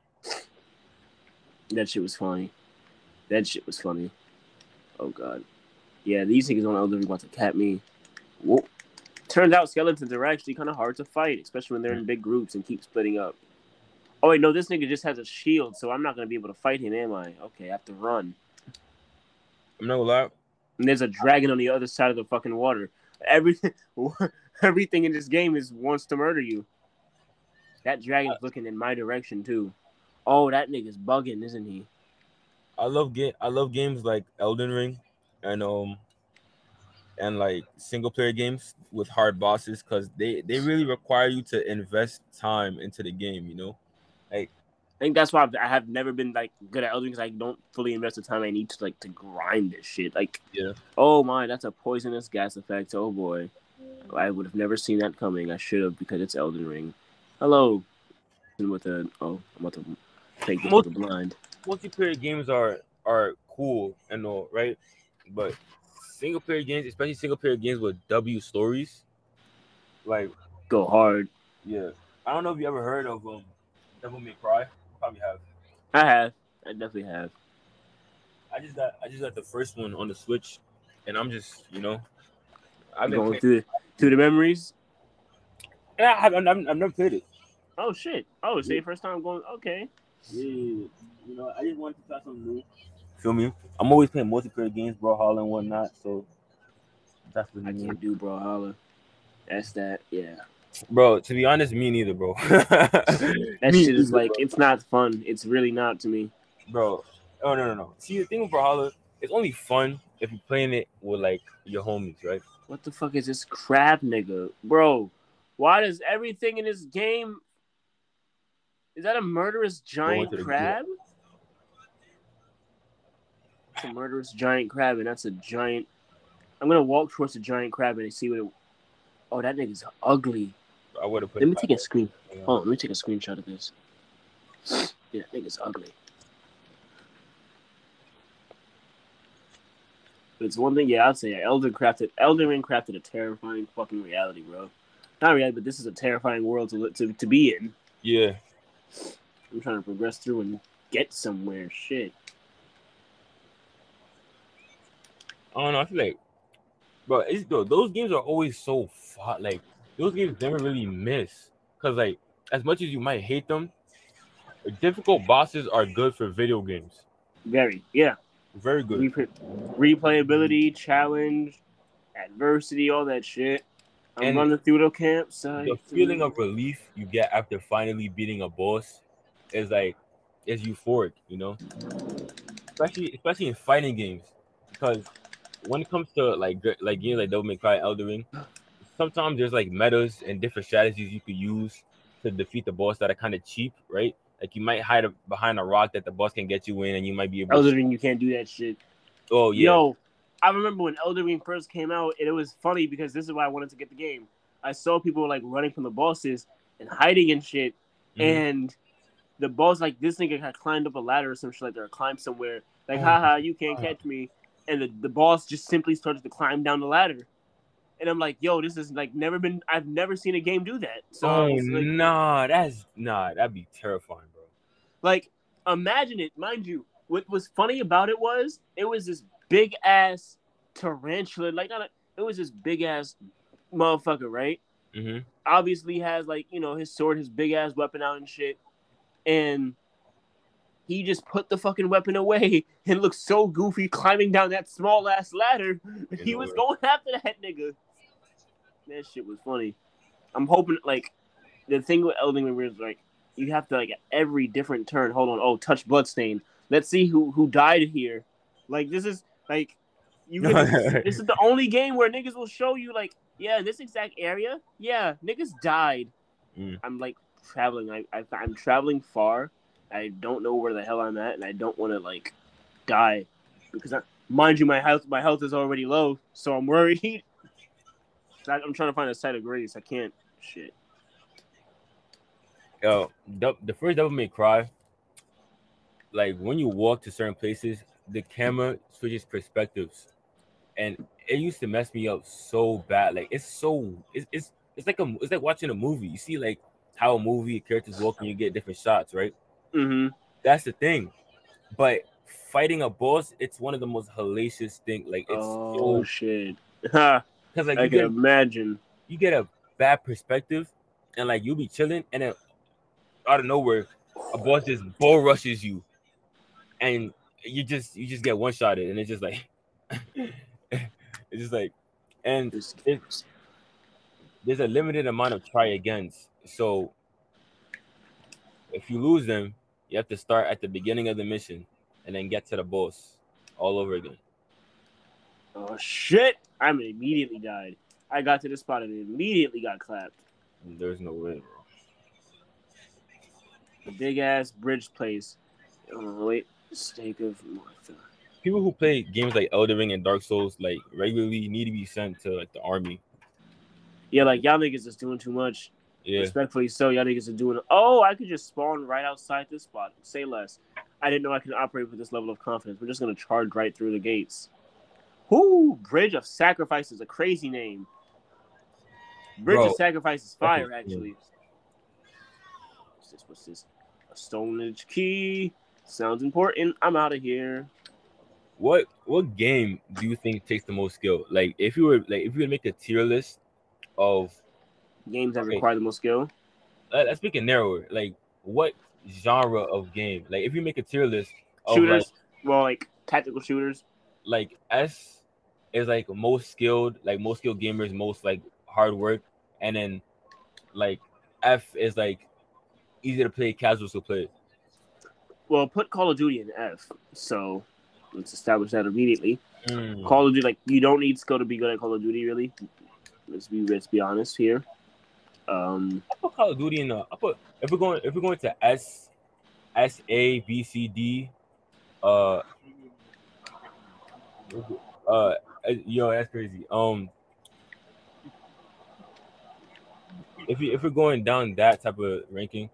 S1: That shit was funny. That shit was funny. Oh, God. Yeah, these niggas on Elden Ring want to cap me. Whoop. Turns out skeletons are actually kind of hard to fight, especially when they're in big groups and keep splitting up. Oh, wait, no, this nigga just has a shield, so I'm not going to be able to fight him, am I? Okay, I have to run.
S2: I'm not gonna lie.
S1: And there's a dragon on the other side of the fucking water. Everything, everything in this game is wants to murder you. That dragon's looking in my direction too. Oh, that nigga's bugging, isn't he?
S2: I love game. I love games like Elden Ring, and um, and like single player games with hard bosses because they they really require you to invest time into the game. You know, like
S1: I think that's why I've, I have never been like good at Elden Ring because I don't fully invest the time I need to like to grind this shit. Like,
S2: yeah.
S1: Oh my, that's a poisonous gas effect. Oh boy, I would have never seen that coming. I should have because it's Elden Ring. Hello. With a oh, I'm about to take this
S2: Most,
S1: with a blind.
S2: Multiplayer games are are cool and all, right? But single player games, especially single player games with W stories, like
S1: go hard.
S2: Yeah, I don't know if you ever heard of um, Devil May Cry. Probably have.
S1: I have. I definitely have.
S2: I just got I just got the first one on the Switch, and I'm just you know,
S1: I've been going through through the memories.
S2: Yeah, I've, I've, I've never played it.
S1: Oh shit! Oh, so your first time going? Okay.
S2: Yeah, you know, I just wanted to try something new. Feel me? I'm always playing multiplayer games, Brawlhalla and whatnot. So
S1: that's what I can't do, Brawlhalla. That's that. Yeah.
S2: Bro, to be honest, me neither, bro.
S1: That shit is like, bro. It's not fun. It's really not to me,
S2: bro. Oh no, no, no. See, the thing with Brawlhalla, it's only fun if you're playing it with like your homies, right?
S1: What the fuck is this crab nigga, bro? Why does everything in this game? Is that a murderous giant crab? It's a murderous giant crab, and that's a giant. I'm gonna walk towards the giant crab and see what it. Oh, that nigga's ugly.
S2: I would have put.
S1: Let me take a screen. Yeah. Oh, let me take a screenshot of this. Yeah, that nigga's ugly. But it's one thing, yeah, I'd say Elden crafted. Elden Ring crafted a terrifying fucking reality, bro. Not reality, but this is a terrifying world to to to be in.
S2: Yeah.
S1: I'm trying to progress through and get somewhere. Shit.
S2: I don't know. I feel like, bro, it's, bro those games are always so fun. Like, those games never really miss. Because, like, as much as you might hate them, difficult bosses are good for video games.
S1: Very, yeah.
S2: Very good.
S1: Re- replayability, challenge, adversity, all that shit. I'm and running through the campsite.
S2: The feeling of relief you get after finally beating a boss is like is euphoric, you know. Especially especially in fighting games, because when it comes to like like games like Devil May Cry, Elden Ring, sometimes there's like metas and different strategies you could use to defeat the boss that are kind of cheap, right? Like you might hide behind a rock that the boss can get you in, and you might be able.
S1: Elden Ring, you can't do that shit.
S2: Oh yeah.
S1: Yo, I remember when Elden Ring first came out, and it was funny because this is why I wanted to get the game. I saw people like running from the bosses and hiding and shit, mm-hmm. and the boss like this nigga had climbed up a ladder or some shit like that, or climbed somewhere. Like, oh, haha, you can't God. catch me. And the, the boss just simply started to climb down the ladder. And I'm like, yo, this is like never been. I've never seen a game do that. So
S2: oh
S1: like,
S2: nah, that's nah, that'd be terrifying, bro.
S1: Like, imagine it, mind you. What was funny about it was it was this big ass tarantula, like not a, it was this big ass motherfucker, right?
S2: Mm-hmm.
S1: Obviously has like, you know, his sword, his big ass weapon out and shit. And he just put the fucking weapon away and looked so goofy climbing down that small ass ladder. He was going after that nigga. That shit was funny. I'm hoping like the thing with Elden Ring is like you have to like at every different turn. Hold on, oh touch bloodstain. Let's see who who died here. Like this is like you get to, this is the only game where niggas will show you like yeah in this exact area yeah niggas died.
S2: Mm.
S1: I'm like traveling. I, I I'm traveling far. I don't know where the hell I'm at, and I don't want to like die because I, mind you, my health my health is already low, so I'm worried. I'm trying to find a site of grace. I can't. Shit.
S2: Yo, the, the first Devil May Cry, like when you walk to certain places, the camera switches perspectives, and it used to mess me up so bad. Like it's so it's it's, it's like a it's like watching a movie. You see like how a movie characters walk and you get different shots, right?
S1: Mm-hmm.
S2: That's the thing. But fighting a boss, it's one of the most hellacious things. Like it's
S1: oh
S2: so,
S1: shit. Because
S2: like
S1: I
S2: you
S1: can
S2: get
S1: imagine
S2: you get a bad perspective, and like you'll be chilling, and then out of nowhere, a boss just bull rushes you, and you just you just get one shotted, and it's just like it's just like, and it's, there's a limited amount of try agains. So if you lose them, you have to start at the beginning of the mission and then get to the boss all over again.
S1: Oh shit! I immediately died. I got to the spot and immediately got clapped.
S2: There's no way, bro.
S1: The big ass bridge place. Oh wait, Stake of Martha.
S2: People who play games like Elden Ring and Dark Souls like regularly need to be sent to like the army.
S1: Yeah, like y'all niggas is doing too much.
S2: Yeah.
S1: Respectfully so, y'all niggas are doing it. Oh, I could just spawn right outside this spot. Say less. I didn't know I could operate with this level of confidence. We're just gonna charge right through the gates. Whoo! Bridge of Sacrifice is a crazy name. Bridge
S2: Bro,
S1: of Sacrifice is fire, actually. What's this? What's this? A Stone Age key. Sounds important. I'm out of here.
S2: What what game do you think takes the most skill? Like if you were like if you would make a tier list of
S1: games that
S2: okay,
S1: require the most skill.
S2: Let's make it narrower. Like what genre of game? Like if you make a tier list of
S1: shooters,
S2: like,
S1: well, like tactical shooters.
S2: Like S is like most skilled, like most skilled gamers, most like hard work, and then like F is like easy to play, casuals to play.
S1: Well, put Call of Duty in F. So let's establish that immediately.
S2: Mm.
S1: Call of Duty, like you don't need skill to be good at Call of Duty, really. Let's be let's be honest here. Um,
S2: I put Call of Duty in the. I put if we're going if we're going to S, S A B C D, uh, uh, yo, that's crazy. Um, if you if we're going down that type of ranking,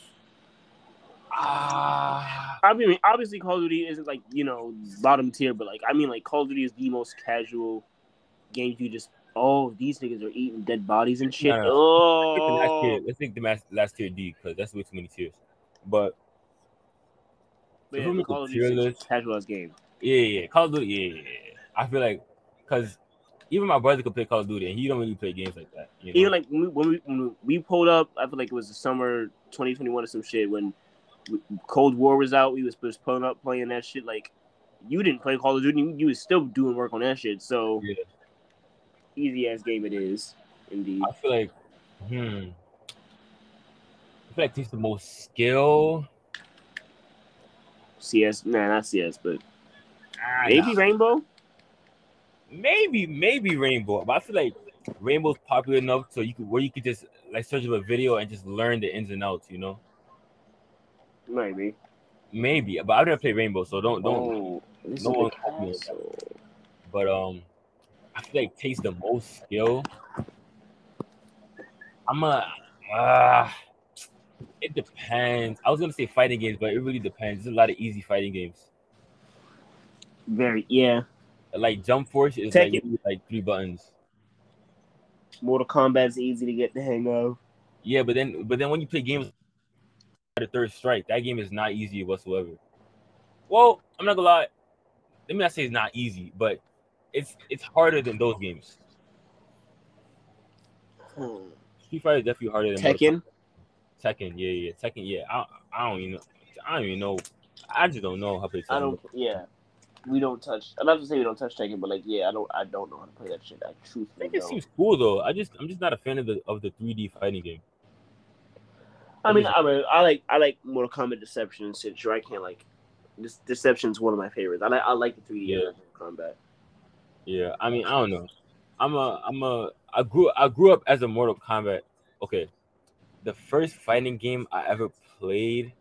S2: ah,
S1: I mean, obviously Call of Duty isn't like you know bottom tier, but like I mean, like Call of Duty is the most casual game. You just oh, these niggas are eating dead bodies and shit.
S2: No, no, no.
S1: Oh,
S2: let's take the last, last tier D because that's way too many tiers. But,
S1: but yeah, Call of Duty is casual as game.
S2: Yeah, yeah, Call of Duty. Yeah, yeah, yeah. I feel like because even my brother could play Call of Duty and he don't really play games like that. You know?
S1: Even like when we, when we when we pulled up, I feel like it was the summer twenty twenty-one or some shit when Cold War was out. We was just pulling up playing that shit. Like you didn't play Call of Duty, you, you was still doing work on that shit. So
S2: yeah.
S1: Easy ass game it is, indeed.
S2: I feel like, hmm, I feel like it takes the most skill.
S1: C S, nah, not C S, but
S2: ah,
S1: maybe
S2: nah.
S1: Rainbow.
S2: Maybe, maybe Rainbow, but I feel like Rainbow's popular enough so you could where you could just like search up a video and just learn the ins and outs, you know.
S1: Maybe.
S2: Maybe, but I've never played Rainbow, so don't don't.
S1: Oh,
S2: no one me but um, I feel like it takes the most skill. I'm a. Uh, it depends. I was gonna say fighting games, but it really depends. There's a lot of easy fighting games.
S1: Very yeah.
S2: Like Jump Force is
S1: Take
S2: like,
S1: it.
S2: like three buttons.
S1: Mortal Kombat's easy to get the hang of.
S2: Yeah, but then but then when you play games the Third Strike, that game is not easy whatsoever. Well, I'm not gonna lie. Let me not say it's not easy, but it's it's harder than those games.
S1: Hmm.
S2: Street Fighter is definitely harder than Mortal
S1: Tekken.
S2: Kombat. Tekken, yeah, yeah, Tekken, yeah. I, I don't even know. I don't even know. I just don't know how to play Tekken.
S1: I don't. Yeah, we don't touch. I'm not to say we don't touch Tekken, but like, yeah, I don't. I don't know how to play that shit. I truthfully
S2: Tekken
S1: don't.
S2: seems cool though. I just, I'm just not a fan of the of the three D fighting game.
S1: I mean, I mean, I like I like Mortal Kombat Deception and shit. Sure, I can't like. This Deception's one of my favorites. I like I like the three D
S2: Yeah.
S1: Mortal Kombat.
S2: Yeah, I mean, I don't know. I'm a, I'm a, I grew, I grew up as a Mortal Kombat. Okay, the first fighting game I ever played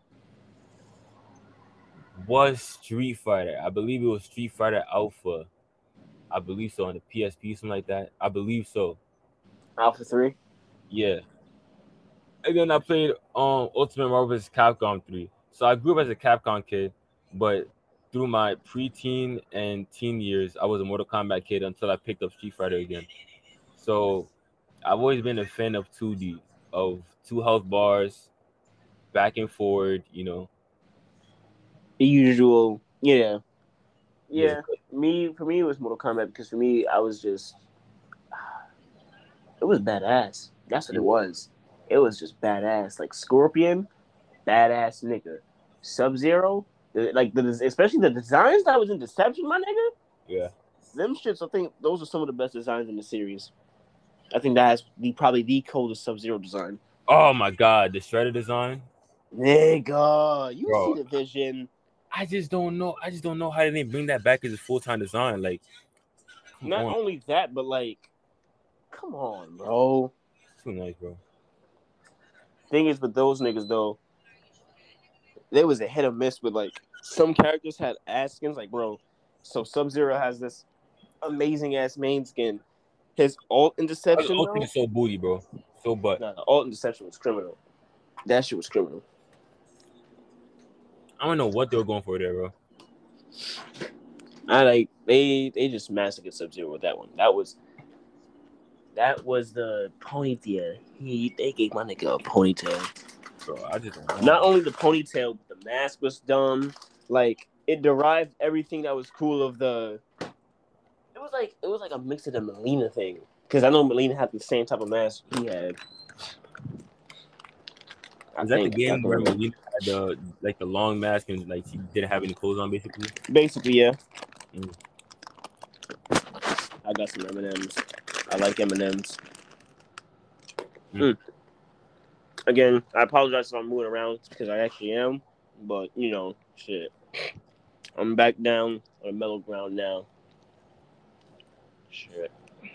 S2: was Street Fighter. I believe it was Street Fighter Alpha. I believe so on the P S P, something like that. I believe so.
S1: Alpha three.
S2: Yeah. And then I played um Ultimate Marvel versus. Capcom three. So I grew up as a Capcom kid, but through my preteen and teen years, I was a Mortal Kombat kid until I picked up Street Fighter again. So I've always been a fan of two D, of two health bars, back and forward, you know.
S1: The usual, yeah.
S2: Yeah.
S1: Yeah. Me for me it was Mortal Kombat because for me I was just it was badass. That's what it was. It was just badass. Like Scorpion, badass nigga. Sub Zero, like the especially the designs that was in Deception, my nigga.
S2: Yeah.
S1: Them shits, I think those are some of the best designs in the series. I think that has the probably the coldest Sub Zero design.
S2: Oh my god, the Shredder design.
S1: Nigga, you
S2: Bro,
S1: see the vision.
S2: I just don't know. I just don't know how they didn't bring that back as a full time design. Like,
S1: not
S2: on.
S1: only that, but like, come on, bro.
S2: Too nice, bro.
S1: Thing is, with those niggas though, there was a hit or miss with like some characters had ass skins. Like, bro, so Sub Zero has this amazing ass main skin. His ult in Deception,
S2: Ult
S1: though,
S2: is so booty, bro. So butt.
S1: nah, the ult in Deception was criminal. That shit was criminal.
S2: I don't know what they were going for there, bro.
S1: I like they they just massacred Sub Zero with that one. That was that was the ponytail. He they gave my nigga a ponytail.
S2: Bro, I just don't know.
S1: Not only the ponytail, but the mask was dumb. Like it derived everything that was cool of the. It was like it was like a mix of the Melina thing because I know Melina had the same type of mask he had.
S2: Is that the game where Melina had the like the long mask and like she didn't have any clothes on, basically?
S1: Basically, yeah.
S2: Mm.
S1: I got some M and M's. I like M and M's.
S2: Mm.
S1: Mm. Again, I apologize if I'm moving around because I actually am, but you know, shit. I'm back down on a mellow ground now. Shit.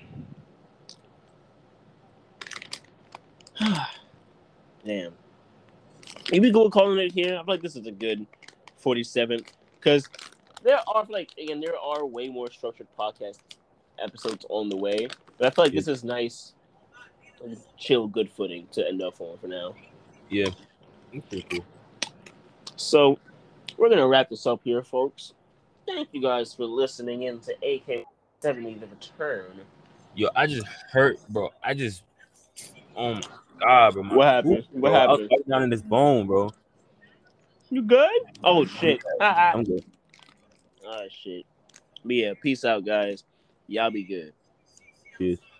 S1: Damn. Maybe go calling it here. I feel like this is a good forty-seven because there are like again there are way more structured podcast episodes on the way, but I feel like yeah. this is nice, like, chill, good footing to end up on for now.
S2: Yeah, that's pretty cool.
S1: So we're gonna wrap this up here, folks. Thank you guys for listening in to A K seventy The Return.
S2: Yo, I just hurt, bro. I just, oh my god, bro. My
S1: what happened?
S2: Ooh,
S1: what
S2: bro,
S1: happened?
S2: I was right down in this bone, bro.
S1: You good? Oh shit!
S2: I'm good.
S1: All right, shit. But yeah, peace out, guys. Y'all be good.
S2: Peace.